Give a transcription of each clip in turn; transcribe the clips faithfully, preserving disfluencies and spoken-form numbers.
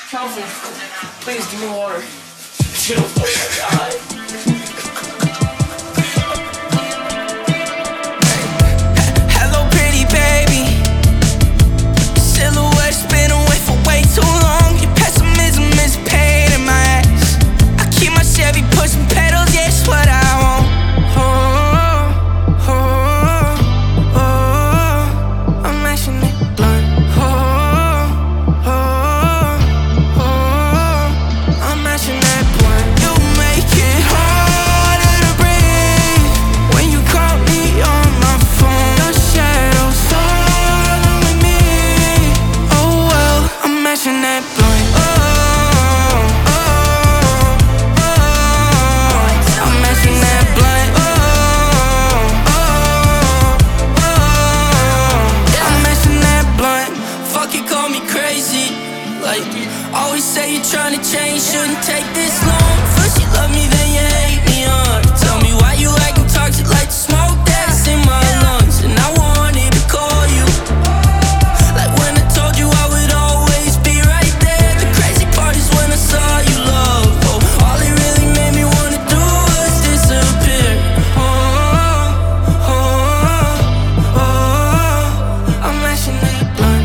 Calvin, please give me water. Oh my God. Like, always say you're trying to change, shouldn't take this long. First you love me, then you hate me, uh Tell me why you acting toxic like the smoke that's in my lungs. And I wanted to call you, like when I told you I would always be right there. The crazy part is when I saw you, love. Oh, all it really made me wanna do was disappear. Oh, oh, oh, oh, I'm mashing that blunt.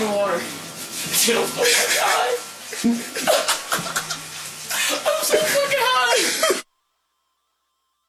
Oh my God. I'm so fucking